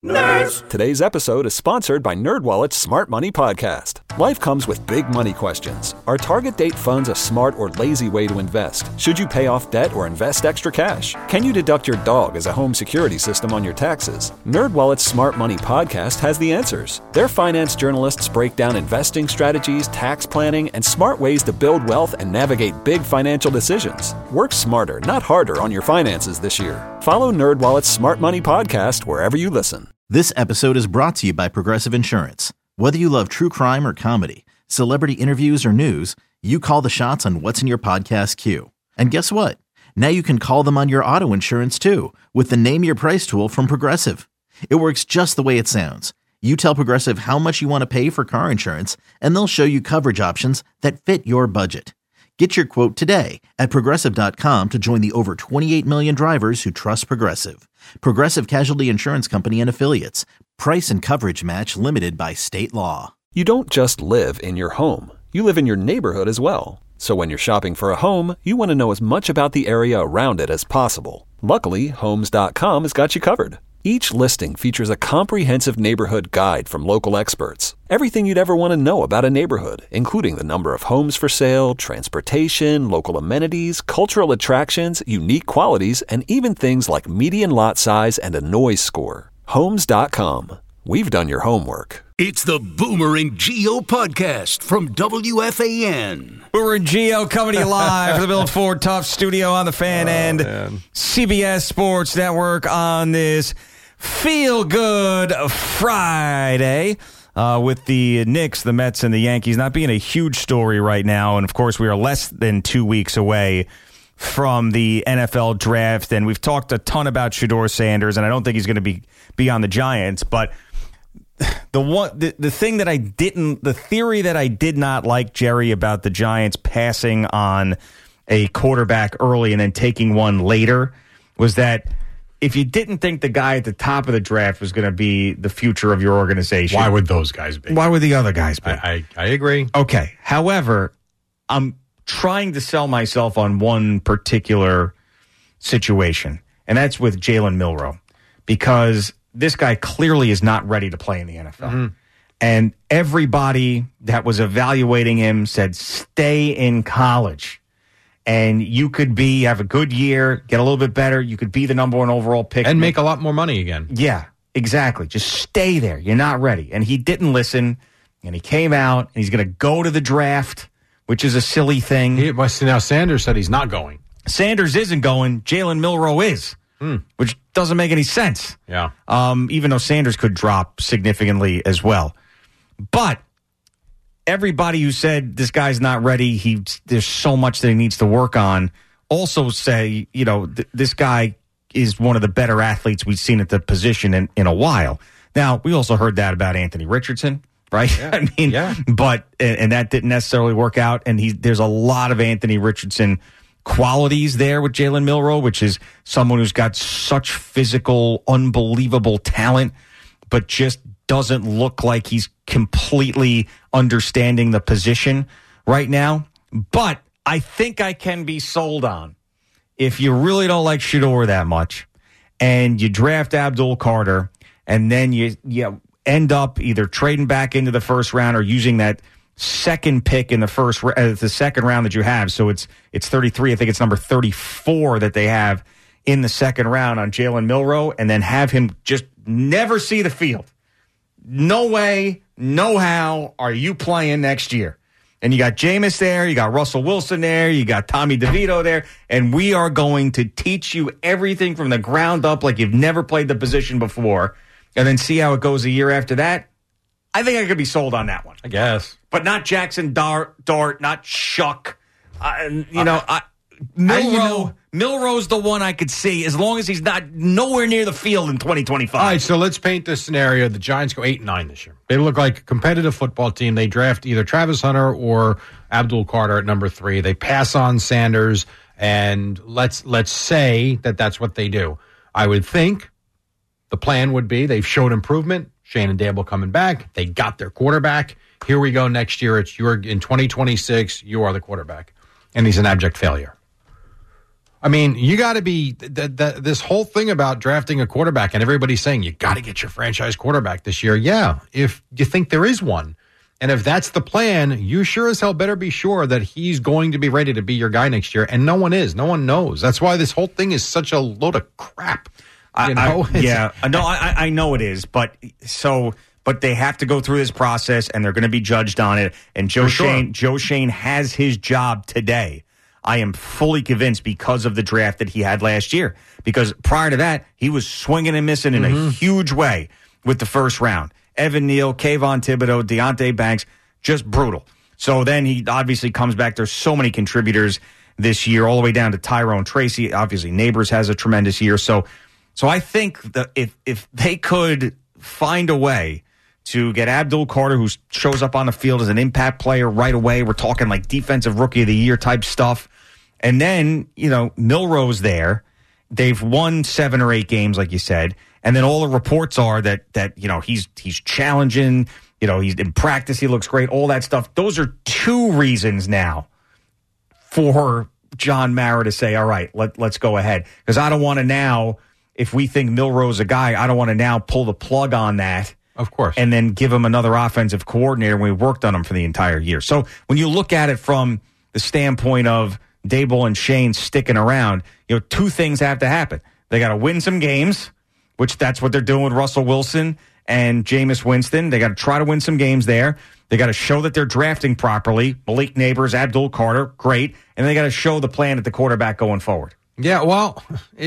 Nerds! Today's episode is sponsored by NerdWallet's Smart Money Podcast. Life comes with big money questions. Are target date funds a smart or lazy way to invest? Should you pay off debt or invest extra cash? Can you deduct your dog as a home security system on your taxes? NerdWallet's Smart Money Podcast has the answers. Their finance journalists break down investing strategies, tax planning, and smart ways to build wealth and navigate big financial decisions. Work smarter, not harder on your finances this year. Follow NerdWallet's Smart Money Podcast wherever you listen. This episode is brought to you by Progressive Insurance. Whether you love true crime or comedy, celebrity interviews or news, you call the shots on what's in your podcast queue. And guess what? Now you can call them on your auto insurance too with the Name Your Price tool from Progressive. It works just the way it sounds. You tell Progressive how much you want to pay for car insurance, and they'll show you coverage options that fit your budget. Get your quote today at Progressive.com to join the over 28 million drivers who trust Progressive. Progressive Casualty Insurance Company and Affiliates. Price and coverage match limited by state law. You don't just live in your home. You live in your neighborhood as well. So when you're shopping for a home, you want to know as much about the area around it as possible. Luckily, Homes.com has got you covered. Each listing features a comprehensive neighborhood guide from local experts. Everything you'd ever want to know about a neighborhood, including the number of homes for sale, transportation, local amenities, cultural attractions, unique qualities, and even things like median lot size and a noise score. Homes.com. We've done your homework. It's the Boomer and Geo podcast from WFAN. Boomer and Geo coming to you live from the Bill Ford Tough studio on the Fan and CBS Sports Network on this Feel Good Friday with the Knicks, the Mets, and the Yankees not being a huge story right now. And, of course, we are less than 2 weeks away from the NFL draft. And we've talked a ton about Shedeur Sanders, and I don't think he's going to be on the Giants. But the theory that I did not like, Jerry, about the Giants passing on a quarterback early and then taking one later was that if you didn't think the guy at the top of the draft was going to be the future of your organization, why would those guys be? Why would the other guys be? I agree. Okay. However, I'm trying to sell myself on one particular situation, and that's with Jalen Milroe, because this guy clearly is not ready to play in the NFL. Mm-hmm. And everybody that was evaluating him said, stay in college. And you could have a good year, get a little bit better. You could be the number one overall pick. And make a lot more money again. Yeah, exactly. Just stay there. You're not ready. And he didn't listen. And he came out, and he's going to go to the draft, which is a silly thing. Now, Sanders said he's not going. Sanders isn't going. Jalen Milroe is, which doesn't make any sense. Yeah. Even though Sanders could drop significantly as well. But everybody who said this guy's not ready, there's so much that he needs to work on, also say, this guy is one of the better athletes we've seen at the position in a while. Now, we also heard that about Anthony Richardson, right? Yeah. But that didn't necessarily work out. And there's a lot of Anthony Richardson qualities there with Jalen Milroe, which is someone who's got such physical, unbelievable talent, but just doesn't look like he's completely understanding the position right now. But I think I can be sold on, if you really don't like Shedeur that much and you draft Abdul Carter and then you end up either trading back into the first round or using that second pick in the second round that you have. So it's 33. I think it's number 34 that they have in the second round on Jalen Milroe, and then have him just never see the field. No way, no how are you playing next year. And you got Jameis there, you got Russell Wilson there, you got Tommy DeVito there, and we are going to teach you everything from the ground up like you've never played the position before, and then see how it goes a year after that. I think I could be sold on that one. I guess. But not Jackson Dart, not Chuck. Milroe's the one I could see, as long as he's not nowhere near the field in 2025. All right, so let's paint this scenario. The Giants go 8-9 this year. They look like a competitive football team. They draft either Travis Hunter or Abdul Carter at number 3. They pass on Sanders, and let's say that's what they do. I would think the plan would be they've showed improvement. Shannon Dable coming back. They got their quarterback. Here we go next year. In 2026, you are the quarterback. And he's an abject failure. I mean, you got to be this whole thing about drafting a quarterback and everybody's saying you got to get your franchise quarterback this year. Yeah, if you think there is one. And if that's the plan, you sure as hell better be sure that he's going to be ready to be your guy next year. And no one is. No one knows. That's why this whole thing is such a load of crap. I know it is. But they have to go through this process, and they're going to be judged on it. And Joe Schoen has his job today. I am fully convinced because of the draft that he had last year. Because prior to that, he was swinging and missing in a huge way with the first round. Evan Neal, Kayvon Thibodeau, Deonte Banks, just brutal. So then he obviously comes back. There's so many contributors this year, all the way down to Tyrone Tracy. Obviously, Neighbors has a tremendous year. So I think that if they could find a way to get Abdul Carter, who shows up on the field as an impact player right away, we're talking like defensive rookie of the year type stuff. And then, Milrose there. They've won 7 or 8 games, like you said. And then all the reports are that he's challenging, he's in practice, he looks great, all that stuff. Those are 2 reasons now for John Mara to say, all right, let's go ahead. Because I don't want to now, if we think Milrose a guy, I don't want to now pull the plug on that. Of course. And then give him another offensive coordinator when we worked on him for the entire year. So when you look at it from the standpoint of Daboll and Shane sticking around, 2 things have to happen. They got to win some games, which that's what they're doing with Russell Wilson and Jameis Winston. They got to try to win some games there. They got to show that they're drafting properly. Malik Neighbors, Abdul Carter, great. And they got to show the plan at the quarterback going forward. Yeah, well,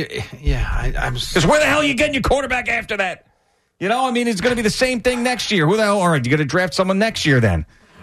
I'm because where the hell are you getting your quarterback after that? It's going to be the same thing next year. Who the hell? All right, you got to draft someone next year then.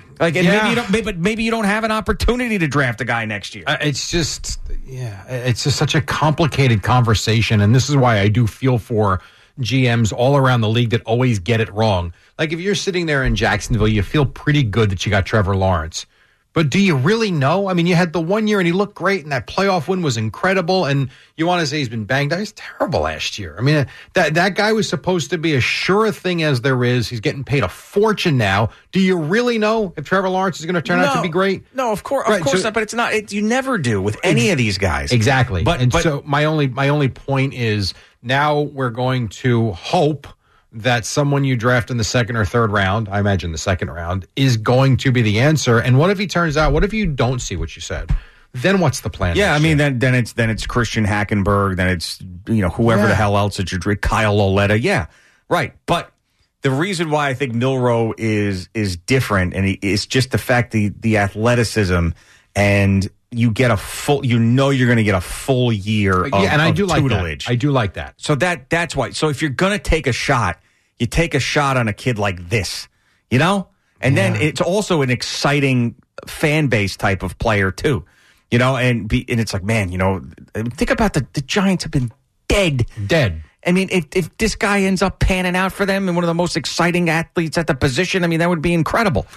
Maybe you don't have an opportunity to draft a guy next year. It's just such a complicated conversation, and this is why I do feel for GMs all around the league that always get it wrong. Like if you're sitting there in Jacksonville, you feel pretty good that you got Trevor Lawrence. But do you really know? I mean, you had the 1 year and he looked great and that playoff win was incredible. And you want to say he's been banged out. He's terrible last year. I mean, that guy was supposed to be as sure a thing as there is. He's getting paid a fortune now. Do you really know if Trevor Lawrence is going to turn out to be great? No, of course not. But it's not. You never do with any of these guys. Exactly. But so my only point is now we're going to hope that someone you draft in the 2nd or 3rd round, I imagine the 2nd round, is going to be the answer. And what if he turns out, what if you don't see what you said? Then what's the plan? Yeah, then it's Christian Hackenberg, then it's whoever the hell else that you drink, Kyle Oleta. Yeah, right. But the reason why I think Milroe is different, and it's just the fact the athleticism, and you get a full, you're going to get a full year of tutelage. I do like that. So that's why. So if you're going to take a shot, you take a shot on a kid like this, and then it's also an exciting fan base type of player too, and it's like, man, think about the Giants have been dead. I mean, if this guy ends up panning out for them and one of the most exciting athletes at the position, I mean, that would be incredible.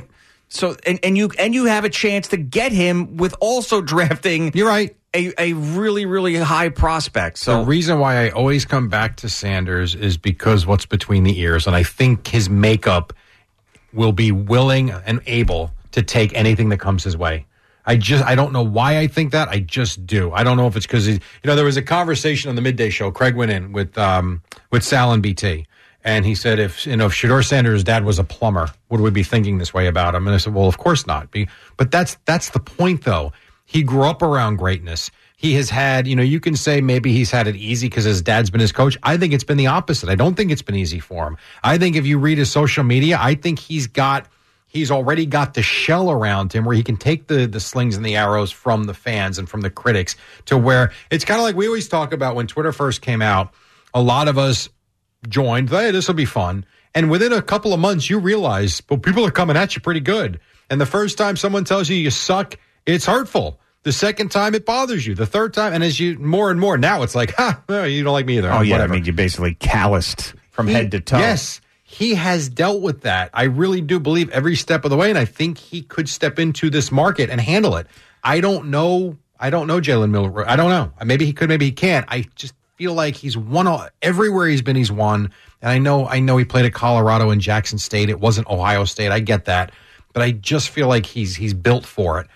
So and you have a chance to get him with also drafting. You're right. A really, really high prospect. So the reason why I always come back to Sanders is because what's between the ears, and I think his makeup will be willing and able to take anything that comes his way. I don't know why I think that. I just do. I don't know if it's because there was a conversation on the midday show. Craig went in with Sal and BT. And he said, if Shedeur Sanders' dad was a plumber, would we be thinking this way about him? And I said, well, of course not. But that's the point, though. He grew up around greatness. He has had, you can say maybe he's had it easy because his dad's been his coach. I think it's been the opposite. I don't think it's been easy for him. I think if you read his social media, I think he's already got the shell around him where he can take the slings and the arrows from the fans and from the critics to where it's kind of like we always talk about when Twitter first came out. A lot of us joined, hey, this will be fun. And within a couple of months, you realize, well, people are coming at you pretty good. And the first time someone tells you suck, it's hurtful. The second time, it bothers you. The third time, and as you more and more, now it's like, you don't like me either. Oh, yeah. Whatever. I mean, you're basically calloused from head to toe. Yes. He has dealt with that. I really do believe every step of the way, and I think he could step into this market and handle it. I don't know Jalen Milroe. I don't know. Maybe he could, maybe he can't. I just feel like he's won everywhere he's been. He's won, and I know he played at Colorado and Jackson State. It wasn't Ohio State. I get that, but I just feel like he's built for it.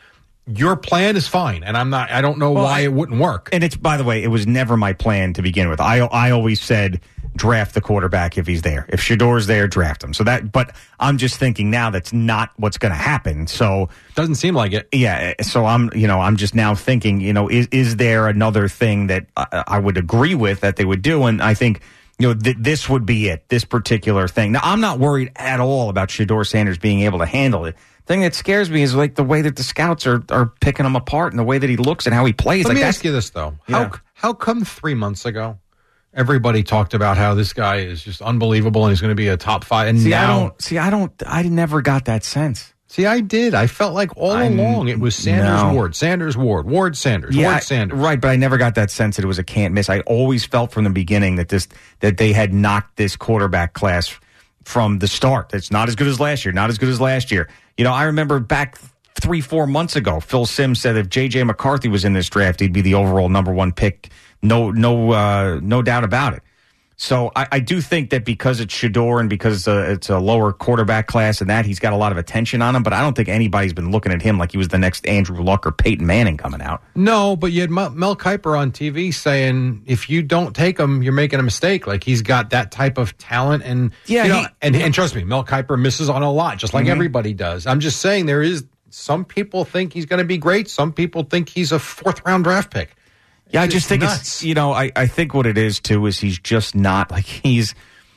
your plan is fine, and I don't know why it wouldn't work. And it's, by the way, it was never my plan to begin with. I always said draft the quarterback if he's there. If Shedor's there, draft him. But I'm just thinking now that's not what's going to happen. So doesn't seem like it. Yeah. So I'm just now thinking, is there another thing that I would agree with that they would do? And I think, this would be it, this particular thing. Now, I'm not worried at all about Shedeur Sanders being able to handle it. The thing that scares me is like the way that the scouts are picking him apart and the way that he looks and how he plays. Let me ask you this, though. Yeah. How come 3 months ago everybody talked about how this guy is just unbelievable and he's going to be a top 5? And I never got that sense. See, I did. I felt like all along it was Ward, Sanders, Ward, Ward, Sanders, Ward, Sanders. Right, but I never got that sense that it was a can't miss. I always felt from the beginning that they had knocked this quarterback class from the start. It's not as good as last year, I remember back 3-4 months ago, Phil Simms said if J.J. McCarthy was in this draft, he'd be the overall number 1 pick. No doubt about it. So I do think that because it's Shedeur and because it's a lower quarterback class and that, he's got a lot of attention on him. But I don't think anybody's been looking at him like he was the next Andrew Luck or Peyton Manning coming out. No, but you had Mel Kiper on TV saying if you don't take him, you're making a mistake. Like he's got that type of talent, and and trust me, Mel Kiper misses on a lot, just like everybody does. I'm just saying there is some people think he's going to be great. Some people think he's a 4th round draft pick. Yeah, I just think nuts. It's, I think what it is too is he's just not like he's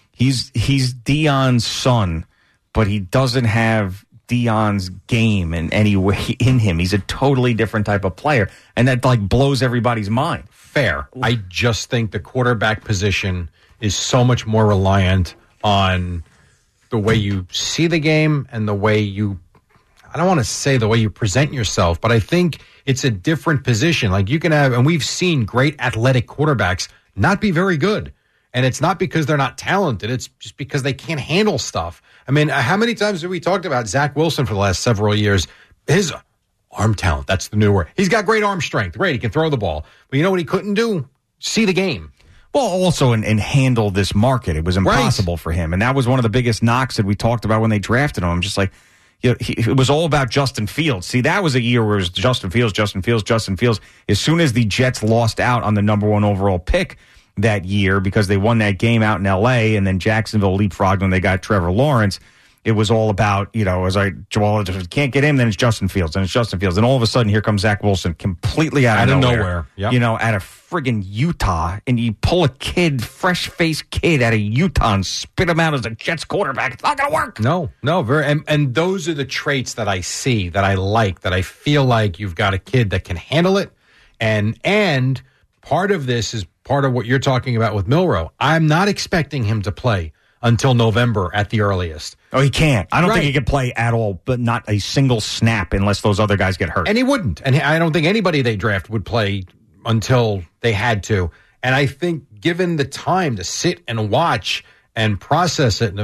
Deion's son, but he doesn't have Deion's game in any way in him. He's a totally different type of player, and that like blows everybody's mind. Fair. I just think the quarterback position is so much more reliant on the way you see the game and the way I don't want to say the way you present yourself, but I think it's a different position. Like you can have, and we've seen great athletic quarterbacks not be very good. And it's not because they're not talented. It's just because they can't handle stuff. I mean, how many times have we talked about Zach Wilson for the last several years? His arm talent, that's the new word. He's got great arm strength. Great, he can throw the ball. But you know what he couldn't do? See the game. Well, also and handle this market. It was impossible for him. And that was one of the biggest knocks that we talked about when they drafted him. I'm just like, it was all about Justin Fields. See, that was a year where it was Justin Fields. As soon as the Jets lost out on the number 1 overall pick that year because they won that game out in L.A. and then Jacksonville leapfrogged when they got Trevor Lawrence, it was all about, if you can't get him, then it's Justin Fields. And all of a sudden, here comes Zach Wilson completely out of nowhere. Yep. Out of friggin' Utah. And you pull a fresh-faced kid out of Utah and spit him out as a Jets quarterback. It's not going to work. No. And those are the traits that I see, that I like, that I feel like you've got a kid that can handle it. And part of this is part of what you're talking about with Milroe. I'm not expecting him to play until November at the earliest. Oh, he can't. I don't think he could play at all, but not a single snap unless those other guys get hurt. And he wouldn't. And I don't think anybody they draft would play until they had to. And I think given the time to sit and watch and process it,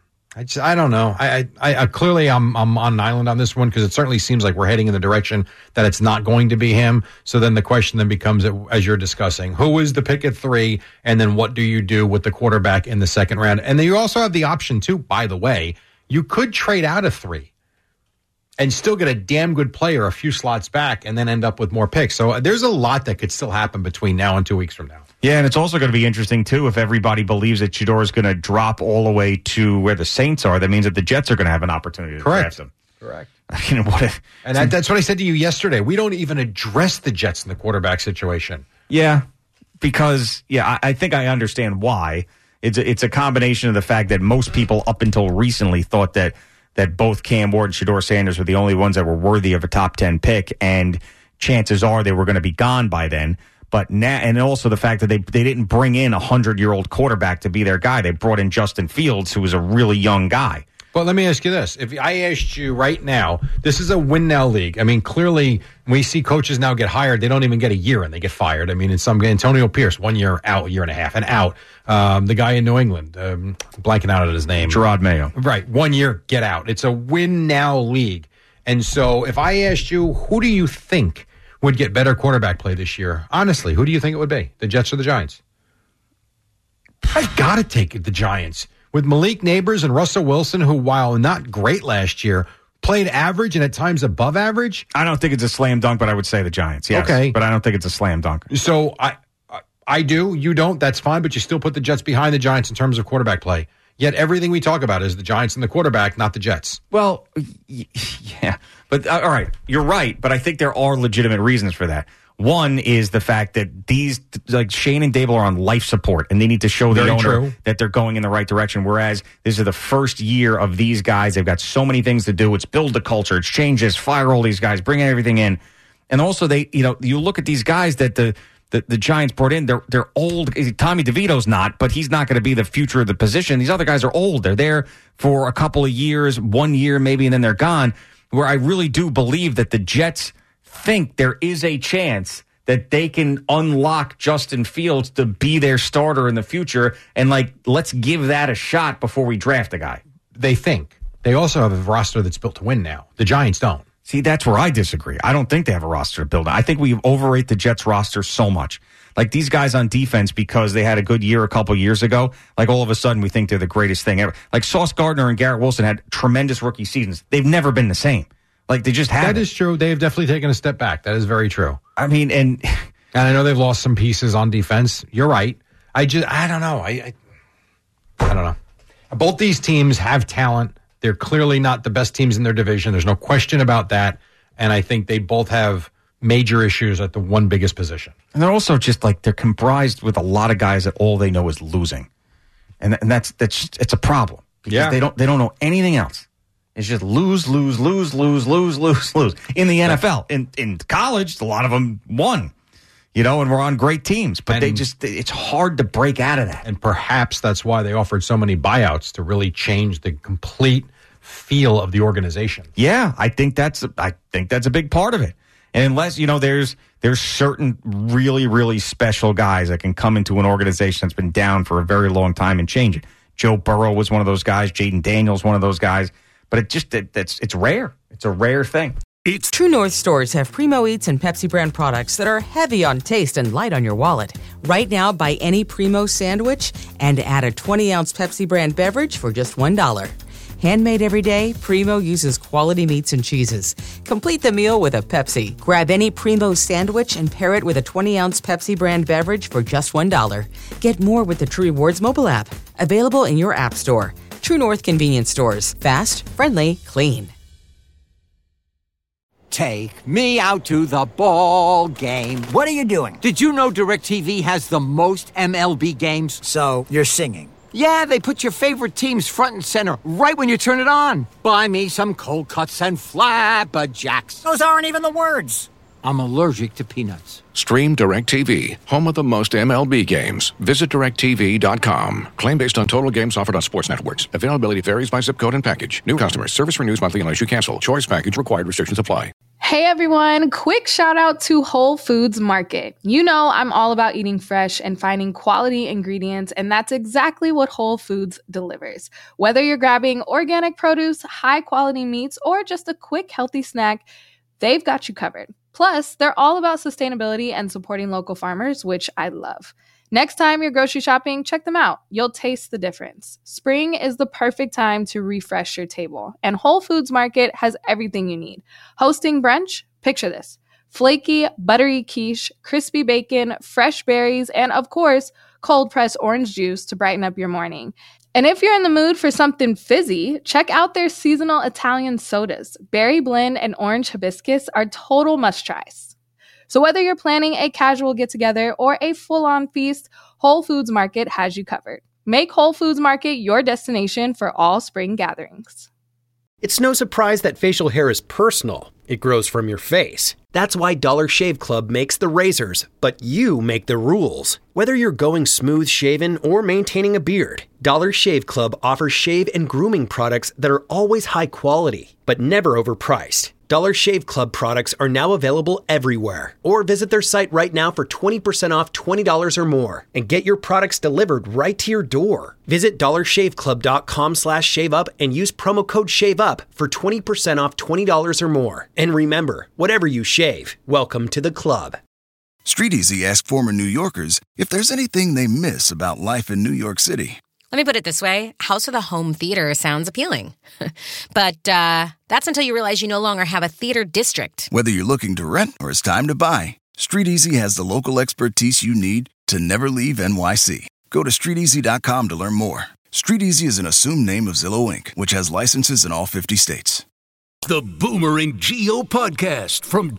I don't know. I clearly I'm on an island on this one because it certainly seems like we're heading in the direction that it's not going to be him. So then the question then becomes, as you're discussing, who is the pick at 3, and then what do you do with the quarterback in the 2nd round? And then you also have the option too, by the way, you could trade out of 3 and still get a damn good player a few slots back and then end up with more picks. So there's a lot that could still happen between now and 2 weeks from now. Yeah, and it's also going to be interesting, too, if everybody believes that Shedeur is going to drop all the way to where the Saints are. That means that the Jets are going to have an opportunity to draft him. Correct. That's what I said to you yesterday. We don't even address the Jets in the quarterback situation. Yeah, because, I think I understand why. It's a combination of the fact that most people up until recently thought that both Cam Ward and Shedeur Sanders were the only ones that were worthy of a top 10 pick, and chances are they were going to be gone by then. But now, and also the fact that they didn't bring in a 100-year-old quarterback to be their guy. They brought in Justin Fields, who was a really young guy. Well, let me ask you this. If I asked you right now, this is a win-now league. I mean, clearly, when we see coaches now get hired, they don't even get a year and they get fired. I mean, in some Antonio Pierce, 1 year out, a year and a half, and out. The guy in New England, blanking out on his name. Gerard Mayo. Right, 1 year, get out. It's a win-now league. And so if I asked you, who do you think would get better quarterback play this year? Honestly, who do you think it would be? The Jets or the Giants? I've got to take the Giants. With Malik Neighbors and Russell Wilson, who, while not great last year, played average and at times above average. I don't think it's a slam dunk, but I would say the Giants. Yes, okay, but I don't think it's a slam dunk. So I do. You don't. That's fine. But you still put the Jets behind the Giants in terms of quarterback play. Yet everything we talk about is the Giants and the quarterback, not the Jets. Well, yeah. But all right, you're right. But I think there are legitimate reasons for that. One is the fact that these, like Shane and Dable, are on life support, and they need to show the owner that they're going in the right direction. Whereas this is the first year of these guys. They've got so many things to do. It's build the culture. It's change this, fire all these guys, bring everything in. And also, you look at these guys that the Giants brought in. They're old. Tommy DeVito's not, but he's not going to be the future of the position. These other guys are old. They're there for a couple of years, 1 year maybe, and then they're gone. Where I really do believe that the Jets think there is a chance that they can unlock Justin Fields to be their starter in the future, and let's give that a shot before we draft a guy. They think. They also have a roster that's built to win now. The Giants don't. See, that's where I disagree. I don't think they have a roster to build. I think we overrate the Jets roster so much. Like these guys on defense, because they had a good year a couple years ago, all of a sudden we think they're the greatest thing ever. Like Sauce Gardner and Garrett Wilson had tremendous rookie seasons. They've never been the same. They just haven't. That is true. They have definitely taken a step back. That is very true. I mean, and I know they've lost some pieces on defense. You're right. I don't know. I don't know. Both these teams have talent. They're clearly not the best teams in their division. There's no question about that. And I think they both have major issues at the one biggest position. And they're also just they're comprised with a lot of guys that all they know is losing. And that's it's a problem. Because they don't know anything else. It's just lose, lose, lose, lose, lose, lose, lose. In the NFL. In college, a lot of them won. And we're on great teams. But it's hard to break out of that. And perhaps that's why they offered so many buyouts to really change the complete feel of the organization. Yeah, I think that's a big part of it. And unless, there's certain really, really special guys that can come into an organization that's been down for a very long time and change it. Joe Burrow was one of those guys. Jaden Daniels, one of those guys. But it's rare. It's a rare thing. True North stores have Primo Eats and Pepsi brand products that are heavy on taste and light on your wallet. Right now, buy any Primo sandwich and add a 20-ounce Pepsi brand beverage for just $1. Handmade every day, Primo uses quality meats and cheeses. Complete the meal with a Pepsi. Grab any Primo sandwich and pair it with a 20-ounce Pepsi brand beverage for just $1. Get more with the True Rewards mobile app. Available in your app store. True North convenience stores. Fast, friendly, clean. Take me out to the ball game. What are you doing? Did you know DirecTV has the most MLB games? So, you're singing. Yeah, they put your favorite teams front and center right when you turn it on. Buy me some cold cuts and flapjacks. Those aren't even the words. I'm allergic to peanuts. Stream DirecTV, home of the most MLB games. Visit DirecTV.com. Claim based on total games offered on sports networks. Availability varies by zip code and package. New customers. Service renews monthly unless you cancel. Choice package required. Restrictions apply. Hey everyone, quick shout out to Whole Foods Market. I'm all about eating fresh and finding quality ingredients, and that's exactly what Whole Foods delivers. Whether you're grabbing organic produce, high quality meats, or just a quick healthy snack, they've got you covered. Plus, they're all about sustainability and supporting local farmers, which I love. Next time you're grocery shopping, check them out. You'll taste the difference. Spring is the perfect time to refresh your table, and Whole Foods Market has everything you need. Hosting brunch? Picture this. Flaky, buttery quiche, crispy bacon, fresh berries, and of course, cold-pressed orange juice to brighten up your morning. And if you're in the mood for something fizzy, check out their seasonal Italian sodas. Berry blend and orange hibiscus are total must-tries. So whether you're planning a casual get-together or a full-on feast, Whole Foods Market has you covered. Make Whole Foods Market your destination for all spring gatherings. It's no surprise that facial hair is personal. It grows from your face. That's why Dollar Shave Club makes the razors, but you make the rules. Whether you're going smooth shaven or maintaining a beard, Dollar Shave Club offers shave and grooming products that are always high quality, but never overpriced. Dollar Shave Club products are now available everywhere. Or visit their site right now for 20% off $20 or more and get your products delivered right to your door. Visit dollarshaveclub.com/shaveup and use promo code SHAVEUP for 20% off $20 or more. And remember, whatever you shave, welcome to the club. StreetEasy asked former New Yorkers if there's anything they miss about life in New York City. Let me put it this way. House with a home theater sounds appealing. But that's until you realize you no longer have a theater district. Whether you're looking to rent or it's time to buy, StreetEasy has the local expertise you need to never leave NYC. Go to StreetEasy.com to learn more. StreetEasy is an assumed name of Zillow Inc., which has licenses in all 50 states. The Boomer and Geo podcast from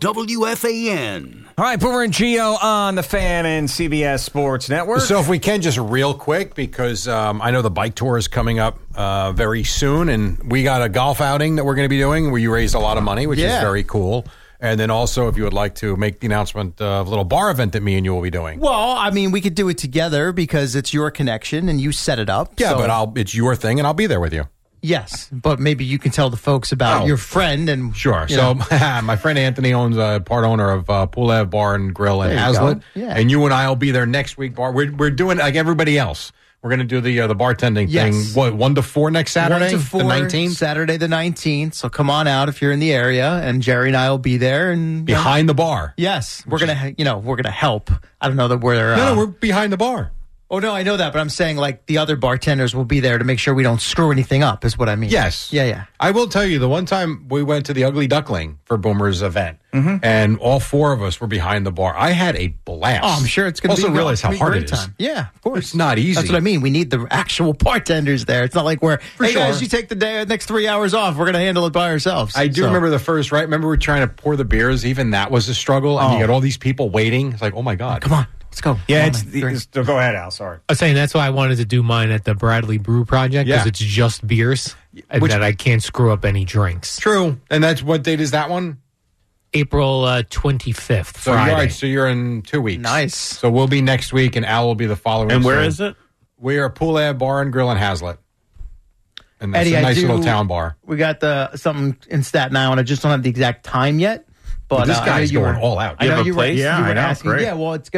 WFAN. All right, Boomer and Geo on the Fan and CBS Sports Network. So if we can, just real quick, because I know the bike tour is coming up very soon, and we got a golf outing that we're going to be doing where you raised a lot of money, which is very cool. And then also, if you would like to make the announcement of a little bar event that me and you will be doing. Well, I mean, we could do it together because it's your connection and you set it up. Yeah, but it's your thing and I'll be there with you. Yes, but maybe you can tell the folks about your friend and sure. So my friend Anthony owns part owner of Pulev Bar and Grill in Hazlet, and you and I will be there next week. We're doing like everybody else. We're going to do the bartending thing. What, 1 to 4 next Saturday, 1 to 4, the 19th, Saturday the 19th. So come on out if you're in the area, and Jerry and I will be there and behind the bar. Yes, we're gonna help. I don't know that we're no, we're behind the bar. Oh, no, I know that, but I'm saying, like, the other bartenders will be there to make sure we don't screw anything up, is what I mean. Yes. Yeah. I will tell you, the one time we went to the Ugly Duckling for Boomer's event, and all 4 of us were behind the bar. I had a blast. Oh, I'm sure it's going to be also realize how hard it is. Time. Yeah, of course. It's not easy. That's what I mean. We need the actual bartenders there. It's not like guys, you take the next 3 hours off. We're going to handle it by ourselves. I do remember the first, right? Remember we were trying to pour the beers? Even that was a struggle. And you got all these people waiting. It's like, oh, my God. Come on. Let's go. Yeah, go ahead, Al. Sorry. I was saying that's why I wanted to do mine at the Bradley Brew Project because it's just beers and that I can't screw up any drinks. True. And that's what date is that one? April 25th, so Friday. You're right. So you're in 2 weeks. Nice. So we'll be next week, and Al will be the following. And where is it? We are Pulev Bar and Grill in Hazlet. And that's Eddie, a nice little town bar. We got something in Staten Island. I just don't have the exact time yet. But this guy's going all out. You have a place? Yeah, I know. Asking. Great. Yeah, well, it's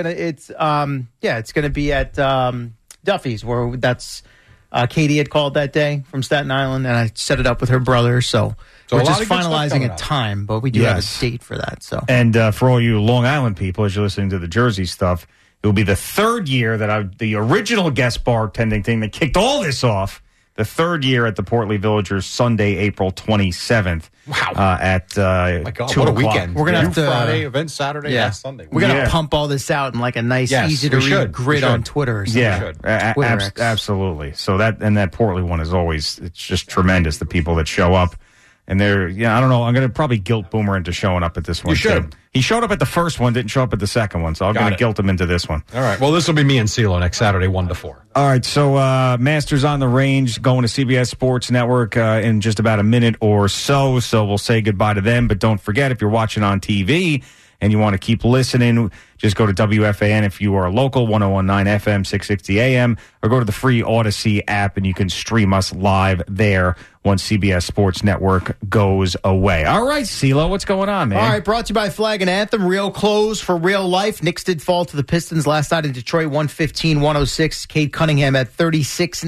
gonna be at Duffy's, where that's Katie had called that day from Staten Island, and I set it up with her brother. So we're just finalizing a time, but we do have a date for that. So and for all you Long Island people, as you're listening to the Jersey stuff, it will be the 3rd year that the original guest bartending thing that kicked all this off. The 3rd year at the Portly Villagers, Sunday, April 27th. Wow. At my God, 2 what a o'clock. weekend. We're going to have to... Friday, event Saturday, Sunday. We're going to pump all this out in like a nice, easy-to-read grid on Twitter or something. Yeah, absolutely. So that Portly one is always, it's just tremendous, the people that show up. And they're, I don't know, I'm going to probably guilt Boomer into showing up at this one. You should. Too. He showed up at the first one, didn't show up at the second one, so I'm going to guilt him into this one. All right. Well, this will be me and CeeLo next Saturday, 1 to 4. All right. So, Masters on the Range going to CBS Sports Network in just about a minute or so. So we'll say goodbye to them. But don't forget, if you're watching on TV and you want to keep listening, just go to WFAN if you are local, 101.9 FM, 660 AM, or go to the free Odyssey app and you can stream us live there once CBS Sports Network goes away. All right, CeeLo, what's going on, man? All right, brought to you by Flag and Anthem. Real clothes for real life. Knicks did fall to the Pistons last night in Detroit, 115-106. Cade Cunningham had 36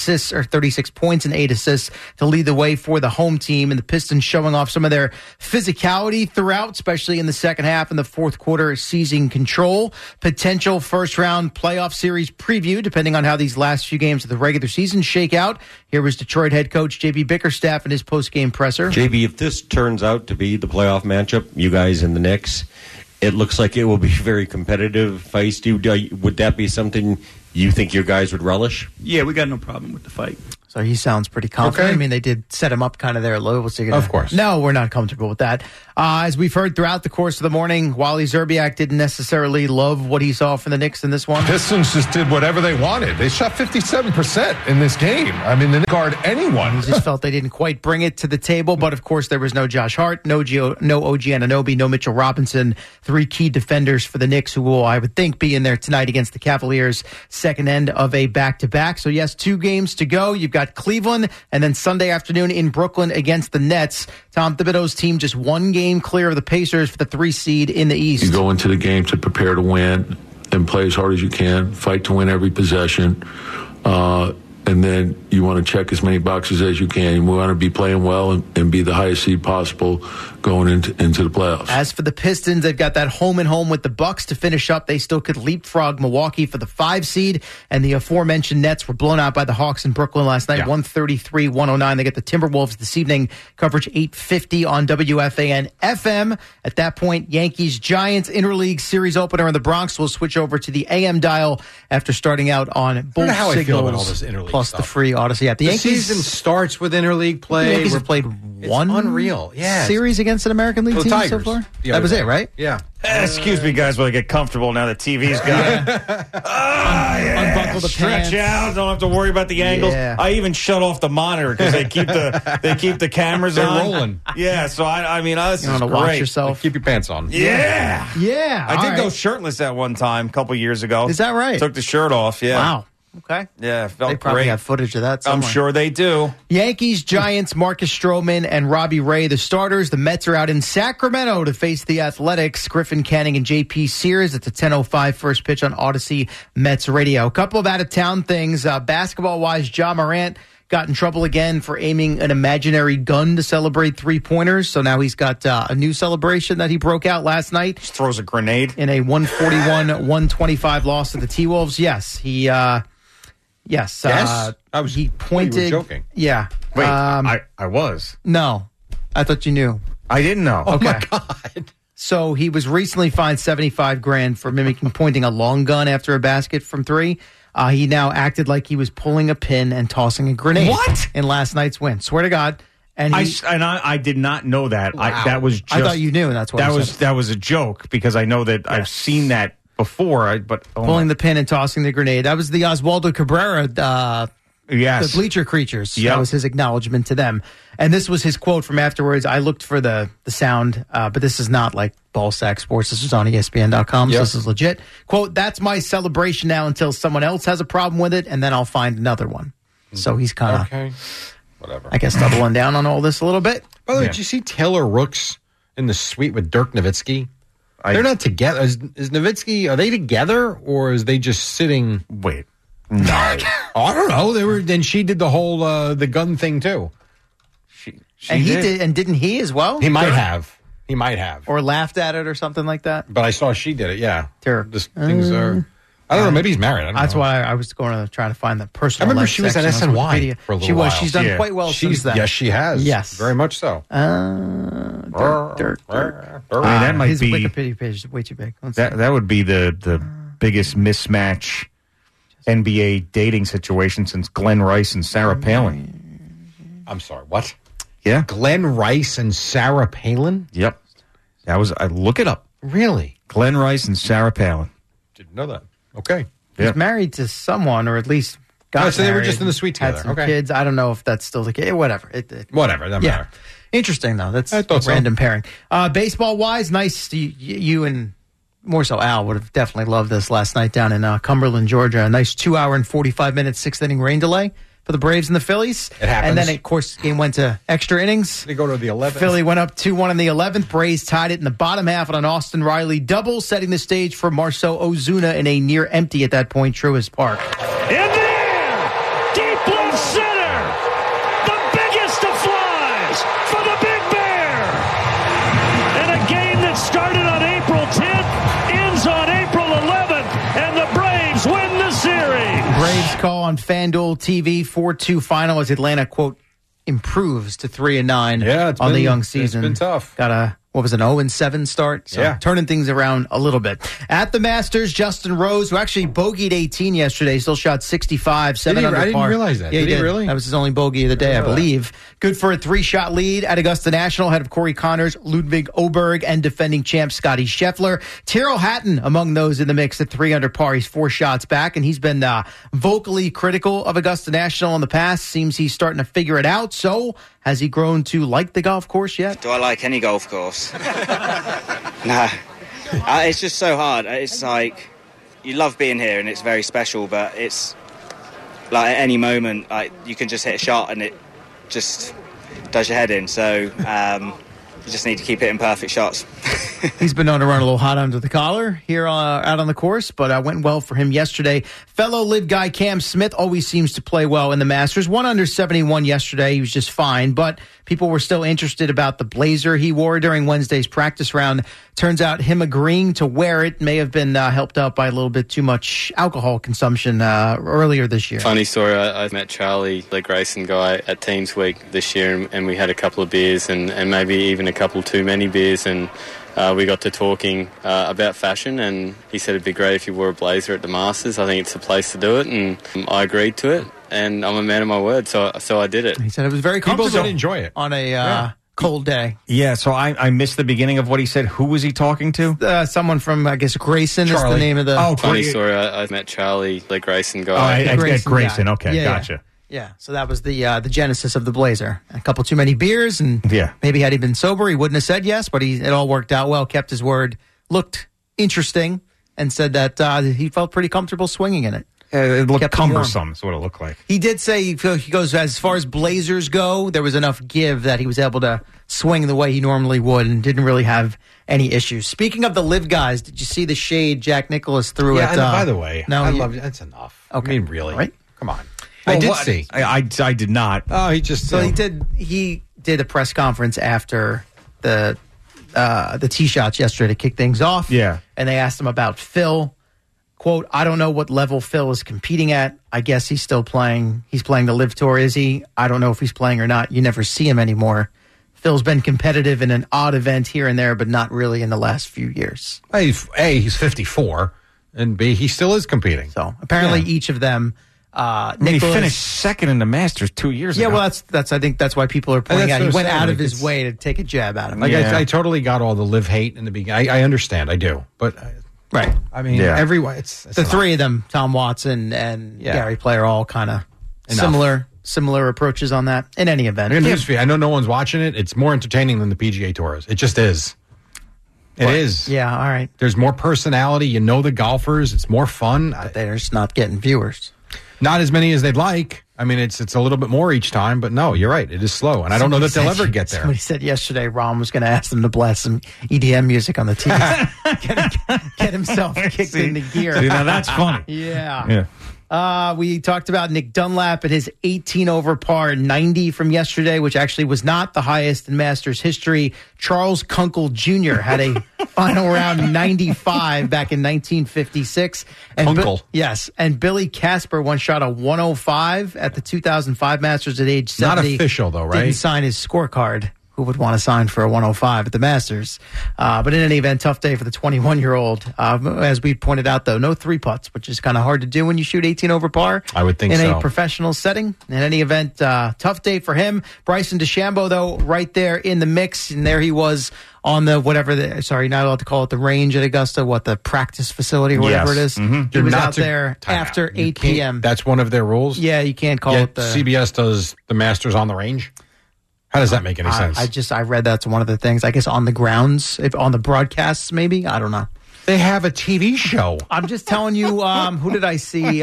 points and 8 assists to lead the way for the home team. And the Pistons showing off some of their physicality throughout, especially in the second half and the fourth quarter, seizing control. Potential first-round playoff series preview, depending on how these last few games of the regular season shake out. Here was Detroit head coach J.B. Bickerstaff in his post-game presser. JB, if this turns out to be the playoff matchup, you guys and the Knicks, it looks like it will be very competitive, feisty. Would that be something you think your guys would relish? Yeah, we got no problem with the fight. So he sounds pretty confident. Okay. I mean, they did set him up kind of there a little. Of course. No, we're not comfortable with that. As we've heard throughout the course of the morning, Wally Szczerbiak didn't necessarily love what he saw from the Knicks in this one. Pistons just did whatever they wanted. They shot 57% in this game. I mean, they didn't guard anyone. He just felt they didn't quite bring it to the table. But, of course, there was no Josh Hart, no OG Anunoby, no Mitchell Robinson, 3 key defenders for the Knicks who will, I would think, be in there tonight against the Cavaliers, second end of a back-to-back. So, yes, 2 games to go. You've got Cleveland and then Sunday afternoon in Brooklyn against the Nets. Tom Thibodeau's team just 1 game clear of the Pacers for the 3 seed in the East. You go into the game to prepare to win and play as hard as you can, fight to win every possession. and then you want to check as many boxes as you can. You want to be playing well and be the highest seed possible going into the playoffs. As for the Pistons, they've got that home and home with the Bucks to finish up. They still could leapfrog Milwaukee for the 5 seed, and the aforementioned Nets were blown out by the Hawks in Brooklyn last night, 133-109. They get the Timberwolves this evening, coverage 8:50 on WFAN FM. At that point, Yankees-Giants interleague series opener in the Bronx will switch over to the AM dial after starting out on both how I feel about all signals this interleague plus stuff. the free Odyssey app. The season starts with interleague play. The Yankees have played one unreal. Yeah, series against an American League the team Tigers, so far. the That other was day. it, right? Yeah. Excuse me, guys, while I get comfortable now the TV's gone. Unbuckle the Stretch pants. out. Don't have to worry about the angles. Yeah. I even shut off the monitor because they keep the cameras They're on. rolling. Yeah, so I mean, this You is want to great. watch yourself? Keep your pants on. Yeah. Yeah. I all did right. go shirtless at one time a couple years ago. Is that right? Took the shirt off, yeah. Wow. Okay. Yeah, felt They probably great. have footage of that I'm somewhere. sure they do. Yankees, Giants, Marcus Stroman, and Robbie Ray, the starters. The Mets are out in Sacramento to face the Athletics. Griffin Canning and J.P. Sears. It's a 10:05 first pitch on Odyssey Mets Radio. A couple of out-of-town things. Basketball-wise, Ja Morant got in trouble again for aiming an imaginary gun to celebrate three-pointers. So now he's got a new celebration that he broke out last night. Just throws a grenade. In a 141-125 loss to the T-Wolves. Yes, he... Yes. He pointed. You were joking. Yeah. Wait, I was. No. I thought you knew. I didn't know. Okay. Oh my God. So he was recently fined $75,000 for mimicking pointing a long gun after a basket from three. He now acted like he was pulling a pin and tossing a grenade. What? In last night's win. Swear to God. And I did not know that. Wow. That was just, I thought you knew, and that's why that was a joke because I know that I've seen that before. But pulling the pin and tossing the grenade. That was the Oswaldo Cabrera, yes, the Bleacher Creatures. Yep. That was his acknowledgement to them. And this was his quote from afterwards. I looked for the sound, but this is not like Ballsack Sports. This was on ESPN.com, so this is legit. Quote, that's my celebration now until someone else has a problem with it, and then I'll find another one. So he's kind of, whatever. I guess, doubling down on all this a little bit. By the way, did you see Taylor Rooks in the suite with Dirk Nowitzki? They're not together. Is Nowitzki, are they together or is they just sitting? Wait. No. I don't know. They were. Then she did the whole the gun thing too. She and he did, and didn't he as well? He might have. He might have. Or laughed at it or something like that. But I saw she did it. Yeah. Dirk. This things are. I don't know. Maybe he's married. I don't That's know. why I was going to try to find the personal. I remember life she was at section on SNY Wikipedia. for a little She was. while. She's done quite well since then. Yes, she has. Yes. Very much so. Dirk. I mean, that might His be Wikipedia page is way too big. Let's see. that would be the biggest mismatch NBA dating situation since Glenn Rice and Sarah Palin. I'm sorry. What? Yeah, Glenn Rice and Sarah Palin. Yep. That was. I look it up. Really? Glenn Rice and Sarah Palin. Didn't know that. Okay. He's married to someone, or at least got Oh, so they were married, just in the suite had together. some Okay. kids. I don't know if that's still the case. Whatever. Whatever. Doesn't matter. Interesting, though. That's I a thought so. random pairing. Baseball-wise, nice. You and more so Al would have definitely loved this last night down in Cumberland, Georgia. A nice 2 hour and 45-minute sixth-inning rain delay for the Braves and the Phillies. It happens. And then, of course, game went to extra innings. They go to the 11th. Philly went up 2-1 in the 11th. Braves tied it in the bottom half on an Austin Riley double, setting the stage for Marcell Ozuna in a near empty at that point Truist Park. In the air, deep left center, the biggest of flies for the Big Bear. In a game that started on April 10th, ends on April 11th, and the Braves win the series. Braves call on FanDuel TV 4-2 final as Atlanta, quote, improves to 3-9 on the young season. It's been tough. Got a, what was it, an 0-7 start? So turning things around a little bit. At the Masters, Justin Rose, who actually bogeyed 18 yesterday, still shot 65, 7 under par. I didn't realize that. Yeah, Did he really? That was his only bogey of the day, I believe. Good for a 3-shot lead at Augusta National, ahead of Corey Connors, Ludwig Oberg, and defending champ Scotty Scheffler. Tyrrell Hatton among those in the mix at 3 under par. He's 4 shots back, and he's been vocally critical of Augusta National in the past. Seems he's starting to figure it out. So, has he grown to like the golf course yet? Do I like any golf course? No. It's just so hard. It's like, you love being here and it's very special, but it's like at any moment, like you can just hit a shot and it just does your head in. So you just need to keep hitting perfect shots. He's been known to run a little hot under the collar here out on the course, but went well for him yesterday. Fellow live guy Cam Smith always seems to play well in the Masters. 1 under 71 yesterday. He was just fine, but people were still interested about the blazer he wore during Wednesday's practice round. Turns out him agreeing to wear it may have been helped out by a little bit too much alcohol consumption earlier this year. Funny story, I met Charlie, the Grayson guy, at Teams Week this year, and we had a couple of beers and maybe even a couple too many beers, and we got to talking about fashion, and he said it'd be great if you wore a blazer at the Masters. I think it's the place to do it, and I agreed to it, and I'm a man of my word, so I did it. He said it was very comfortable. People did enjoy it. On a cold day. Yeah, so I missed the beginning of what he said. Who was he talking to? Someone from, I guess, Grayson Charlie. is the name of the... Funny story, I met Charlie, the Grayson guy. Oh, Grayson. guy. Okay, Yeah, gotcha. Yeah, so that was the genesis of the blazer. A couple too many beers, and maybe had he been sober, he wouldn't have said yes, but it all worked out well, kept his word, looked interesting, and said that he felt pretty comfortable swinging in it. It looked Kept him warm. cumbersome, is what it looked like. He did say, he goes, as far as blazers go, there was enough give that he was able to swing the way he normally would and didn't really have any issues. Speaking of the live guys, did you see the shade Jack Nicklaus threw at... and by the way, no, I love you. That's enough. Okay. I mean, really? Right? Come on. Well, I did what? see. I did not. Oh, he just... So he did a press conference after the tee shots yesterday to kick things off. Yeah. And they asked him about Phil. Quote, I don't know what level Phil is competing at. I guess he's still playing. He's playing the Live Tour, is he? I don't know if he's playing or not. You never see him anymore. Phil's been competitive in an odd event here and there, but not really in the last few years. A, he's 54, and B, he still is competing. So apparently each of them... he finished second in the Masters 2 years ago. Yeah, well, I think that's why people are pointing out. He went out of his It's- way to take a jab at him. Like I totally got all the live hate in the beginning. I understand, I do, but right. I mean, everyone. It's the three of them, Tom Watson and Gary Player, all kind of similar approaches on that. In any event, I know no one's watching it. It's more entertaining than the PGA Tour is. It just is. It is. Yeah. All right. There's more personality. You know the golfers. It's more fun. But they're just not getting viewers. Not as many as they'd like. I mean, it's a little bit more each time, but no, you're right. It is slow, and I don't know that they'll ever get there. Somebody said yesterday Ron was going to ask them to blast some EDM music on the TV. get himself kicked into gear. See, now that's funny. Yeah. We talked about Nick Dunlap and his 18 over par 90 from yesterday, which actually was not the highest in Masters history. Charles Kunkel Jr. had a final round 95 back in 1956. And Kunkel. Yes. And Billy Casper once shot a 105 at the 2005 Masters at age 70. Not official, though, right? Didn't sign his scorecard. Who would want to sign for a 105 at the Masters? But in any event, tough day for the 21-year-old. As we pointed out, though, no three putts, which is kind of hard to do when you shoot 18 over par. I would think in so. a professional setting. In any event, tough day for him. Bryson DeChambeau, though, right there in the mix, and there he was on the not allowed to call it the range at Augusta, the practice facility or whatever it is. Mm-hmm. He was out there after 8 p.m. That's one of their rules? Yeah, you can't call it the... CBS does the Masters on the range? How does that make any sense? I read that's one of the things. I guess on the grounds, on the broadcasts, maybe. I don't know. They have a TV show. I'm just telling you. Who did I see?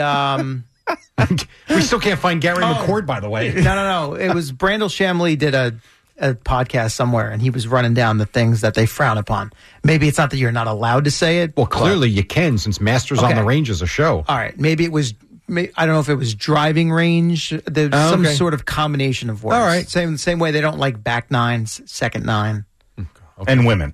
We still can't find Gary McCord, by the way. No. It was Brandel Shamley did a podcast somewhere, and he was running down the things that they frown upon. Maybe it's not that you're not allowed to say it. Well, clearly you can, since Masters on the Range is a show. All right. Maybe it was. I don't know if it was driving range. There's some sort of combination of words. All right. Same way they don't like back nines, second nine. Okay. And women.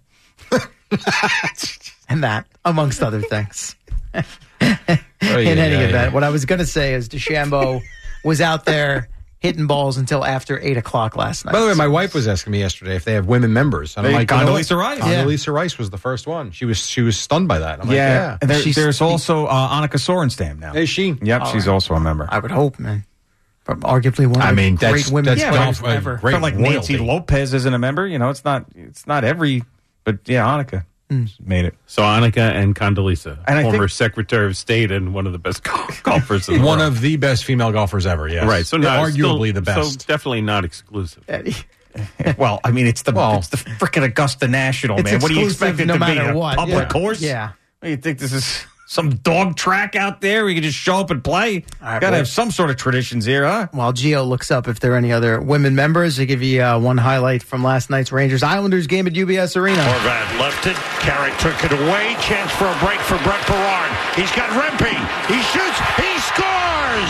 And that, amongst other things. In any event, what I was going to say is DeChambeau was out there hitting balls until after 8 o'clock last night. By the way, my wife was asking me yesterday if they have women members. And I'm like, Condoleezza Rice. Condoleezza Rice was the first one. She was stunned by that. I'm like, yeah. And there's also Annika Sorenstam now. Is she? Yep, she's also a member. I would hope, man. But arguably one of the great women golf ever. Great but like royalty. Nancy Lopez isn't a member. It's not every, but yeah, Annika made it. So Annika and Condoleezza, And I former think- Secretary of State and one of the best golfers in the One world. of the best female golfers ever, yes. Right, so They're not arguably the best. So definitely not exclusive. Well, I mean, it's the frickin' Augusta National, It's man. What do you exclusive expect it no to be? matter A what. public Yeah. course? Yeah. What do you think this is? Some dog track out there where you can just show up and play. Got to have some sort of traditions here, huh? While Gio looks up if there are any other women members, to give you one highlight from last night's Rangers-Islanders game at UBS Arena. Horvat left it. Carrick took it away. Chance for a break for Brett Berard. He's got Rempe. He shoots. He scores!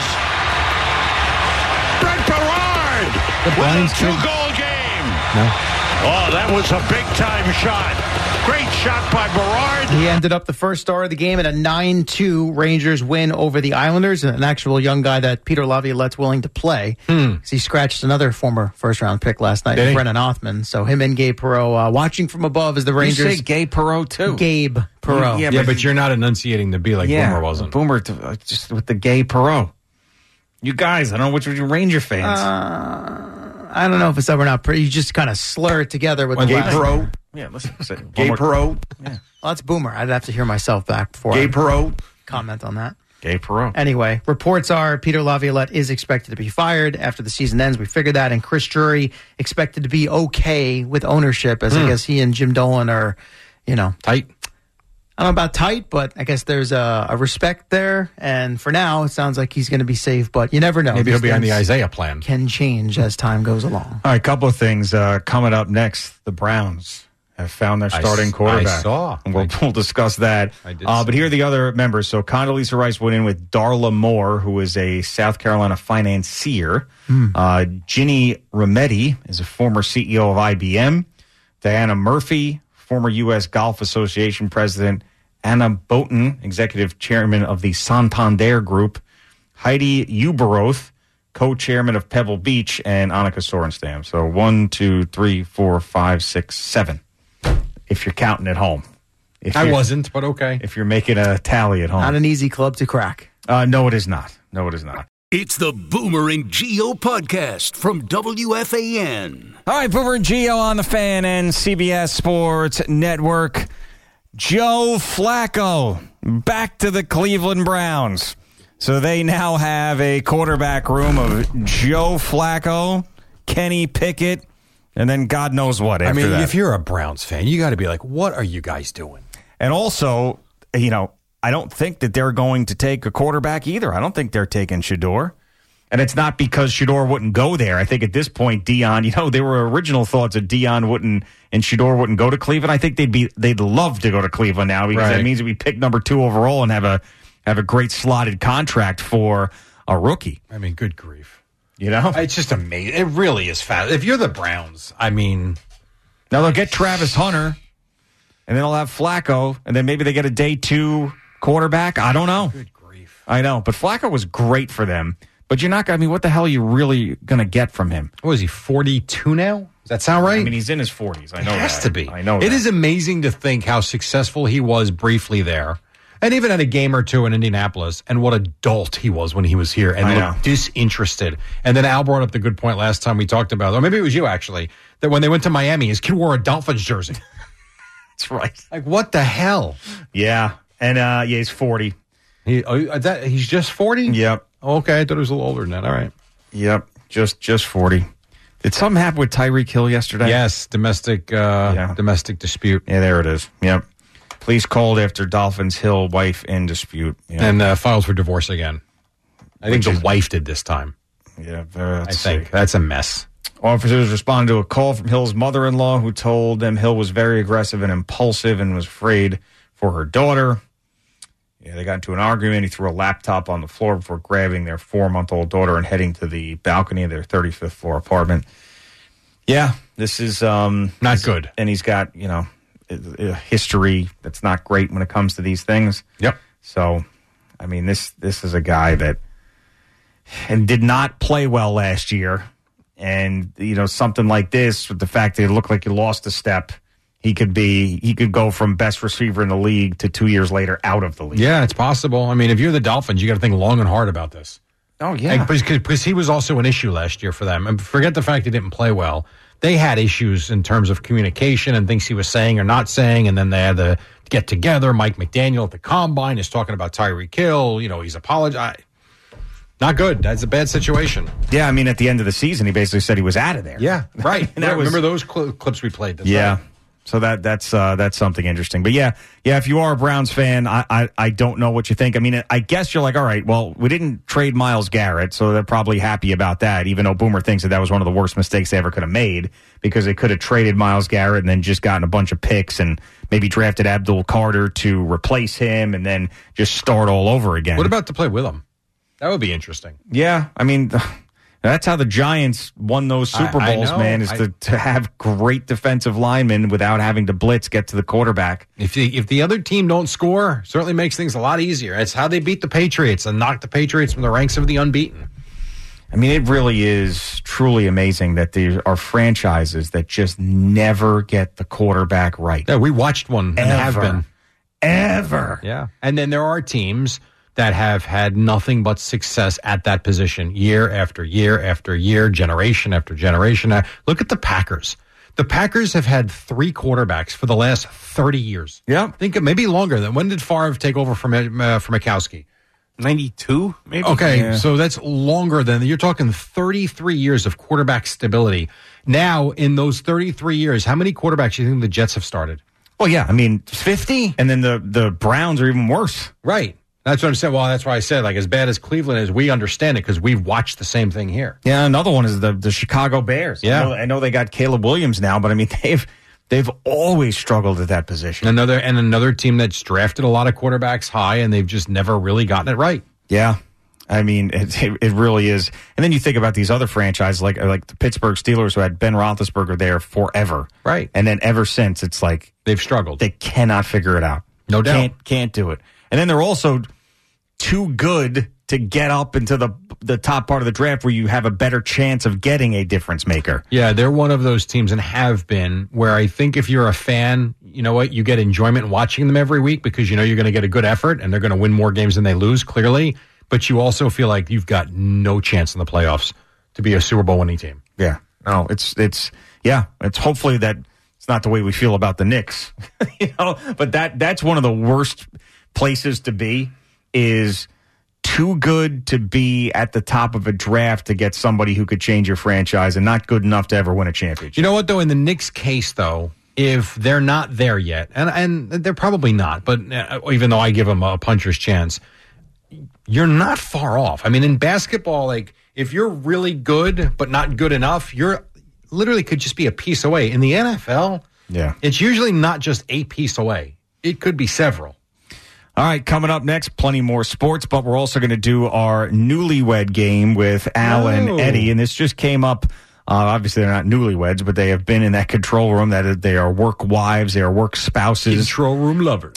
Brett Berard with a 2-goal game. No. Oh, that was a big-time shot. Great shot by Berard. He ended up the first star of the game in a 9-2 Rangers win over the Islanders, an actual young guy that Peter Laviolette's willing to play. He scratched another former first-round pick last night, Brennan Othman. So him and Gabe Perreault watching from above as the Rangers. You say Gabe Perreault, too. Gabe Perreault. Yeah, but you're not enunciating the B like Boomer wasn't. Boomer, just with the Gabe Perreault. You guys, I don't know which of you Ranger fans. I don't know if it's up or not. You just kind of slur it together with Gabe Perreault. Yeah, listen. Gabe Perreault. Yeah. Well, that's Boomer. I'd have to hear myself back before Gabe Perreault. Comment on that. Gabe Perreault. Anyway, reports are Peter Laviolette is expected to be fired after the season ends. We figured that. And Chris Drury expected to be okay with ownership, as I guess he and Jim Dolan are, tight. I don't know about tight, but I guess there's a respect there. And for now, it sounds like he's going to be safe, but you never know. Maybe he'll be on the Isaiah plan. Can change as time goes along. All right, a couple of things coming up next. The Browns have found their starting quarterback. I saw. And we'll discuss that. But here are the other members. So Condoleezza Rice went in with Darla Moore, who is a South Carolina financier. Ginny Rometty is a former CEO of IBM. Diana Murphy, former U.S. Golf Association president. Anna Boaton, executive chairman of the Santander Group. Heidi Uberoth, co-chairman of Pebble Beach. And Annika Sorenstam. So 1, 2, 3, 4, 5, 6, 7. If you're counting at home. I wasn't, but okay. If you're making a tally at home. Not an easy club to crack. No, it is not. No, it is not. It's the Boomer and Gio podcast from WFAN. All right, Boomer and Gio on the Fan and CBS Sports Network. Joe Flacco back to the Cleveland Browns. So they now have a quarterback room of Joe Flacco, Kenny Pickett, and then God knows what after that. If you're a Browns fan, you got to be like, what are you guys doing? And also, I don't think that they're going to take a quarterback either. I don't think they're taking Shedeur. And it's not because Shedeur wouldn't go there. I think at this point, Deion, there were original thoughts that Deion and Shedeur wouldn't go to Cleveland. I think they'd love to go to Cleveland now because that means that we pick number 2 overall and have a great slotted contract for a rookie. Good grief. It's just amazing. It really is fast. If you're the Browns, now they'll get Travis Hunter, and then they'll have Flacco, and then maybe they get a day 2 quarterback. I don't know. Good grief. I know, but Flacco was great for them. But you're not. What the hell are you really going to get from him? What is he, 42 now? Does that sound right? He's in his 40s. I know it has to be. I know it is amazing to think how successful he was briefly there, and even had a game or 2 in Indianapolis, and what a dolt he was when he was here and looked disinterested. And then Al brought up the good point last time we talked about, or maybe it was you actually, that when they went to Miami, his kid wore a Dolphins jersey. That's right. Like, what the hell? Yeah, and he's 40. He's just 40? Yep. Okay, I thought he was a little older than that. All right. Yep, just 40. Did something happen with Tyreek Hill yesterday? Yes, domestic dispute. Yeah, there it is. Yep. Police called after Dolphins Hill wife in dispute. Yep. And filed for divorce again. I think the wife did this time. Yeah, I think. That's a mess. Officers responded to a call from Hill's mother-in-law who told them Hill was very aggressive and impulsive and was afraid for her daughter. Yeah, they got into an argument. He threw a laptop on the floor before grabbing their 4-month-old daughter and heading to the balcony of their 35th floor apartment. Yeah, this is not good. And he's got, a history that's not great when it comes to these things. Yep. So, this is a guy that did not play well last year. And, something like this, with the fact that it looked like he lost a step, he could go from best receiver in the league to 2 years later out of the league. Yeah, it's possible. If you're the Dolphins, you got to think long and hard about this. Oh, yeah. Because he was also an issue last year for them. And forget the fact he didn't play well. They had issues in terms of communication and things he was saying or not saying, and then they had to get together. Mike McDaniel at the Combine is talking about Tyreek Hill. He's apologized. Not good. That's a bad situation. Yeah, at the end of the season, he basically said he was out of there. Yeah, right. Remember those clips we played? Yeah. So that's something interesting. But yeah, if you are a Browns fan, I don't know what you think. I mean, I guess you're like, all right, well, we didn't trade Myles Garrett, so they're probably happy about that, even though Boomer thinks that was one of the worst mistakes they ever could have made, because they could have traded Myles Garrett and then just gotten a bunch of picks and maybe drafted Abdul Carter to replace him and then just start all over again. What about to play with him? That would be interesting. Yeah, I mean, that's how the Giants won those Super Bowls, man, is to have great defensive linemen without having to blitz, get to the quarterback. If the other team don't score, certainly makes things a lot easier. That's how they beat the Patriots and knocked the Patriots from the ranks of the unbeaten. I mean, it really is truly amazing that there are franchises that just never get the quarterback right. Yeah, we watched one and have been. Ever. Yeah. And then there are teams that have had nothing but success at that position year after year after year, generation after generation. Look at the Packers. The Packers have had 3 quarterbacks for the last 30 years. Yeah. Think maybe longer than when did Favre take over from Mikowski? 92, maybe? Okay, Yeah. so that's longer than, you're talking 33 years of quarterback stability. Now, in those 33 years, how many quarterbacks do you think the Jets have started? Well, yeah, I mean, 50, and then the Browns are even worse. Right. That's what I'm saying. Well, that's why I said, like, as bad as Cleveland is, we understand it because we've watched the same thing here. Yeah, another one is the Chicago Bears. Yeah. I know they got Caleb Williams now, but I mean, they've always struggled at that position. Another team that's drafted a lot of quarterbacks high, and they've just never really gotten it right. Yeah. I mean, it really is. And then you think about these other franchises like the Pittsburgh Steelers, who had Ben Roethlisberger there forever. Right. And then ever since, it's like they've struggled. They cannot figure it out. No doubt. Can't do it. And then they're also too good to get up into the top part of the draft where you have a better chance of getting a difference maker. Yeah, they're one of those teams and have been where I think if you're a fan, you know what, you get enjoyment watching them every week because you know you're going to get a good effort and they're going to win more games than they lose, clearly. But you also feel like you've got no chance in the playoffs to be a Super Bowl winning team. Yeah. No, it's hopefully that it's not the way we feel about the Knicks. But that's one of the worst places to be, is too good to be at the top of a draft to get somebody who could change your franchise and not good enough to ever win a championship. You know what, though? In the Knicks case, though, if they're not there yet, and they're probably not, but even though I give them a puncher's chance, you're not far off. I mean, in basketball, like, if you're really good but not good enough, you're literally could just be a piece away. In the NFL, it's usually not just a piece away. It could be several. All right, coming up next, plenty more sports, but we're also going to do our newlywed game with Al and Eddie, and this just came up. Obviously, they're not newlyweds, but they have been in that control room. That they are work wives, they are work spouses, control room lovers,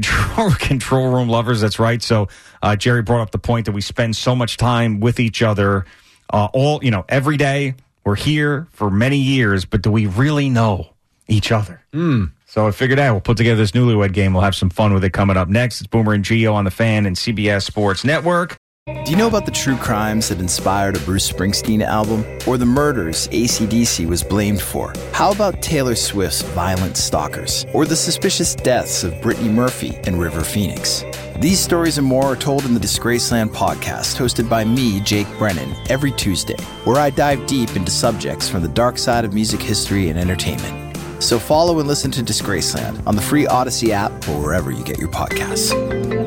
control room lovers. That's right. So Jerry brought up the point that we spend so much time with each other, every day. We're here for many years, but do we really know each other? So I figured out we'll put together this newlywed game. We'll have some fun with it coming up next. It's Boomer and Gio on the Fan and CBS Sports Network. Do you know about the true crimes that inspired a Bruce Springsteen album? Or the murders AC/DC was blamed for? How about Taylor Swift's Violent Stalkers? Or the suspicious deaths of Brittany Murphy and River Phoenix? These stories and more are told in the Disgraceland podcast, hosted by me, Jake Brennan, every Tuesday, where I dive deep into subjects from the dark side of music history and entertainment. So follow and listen to Disgraceland on the free Odyssey app or wherever you get your podcasts.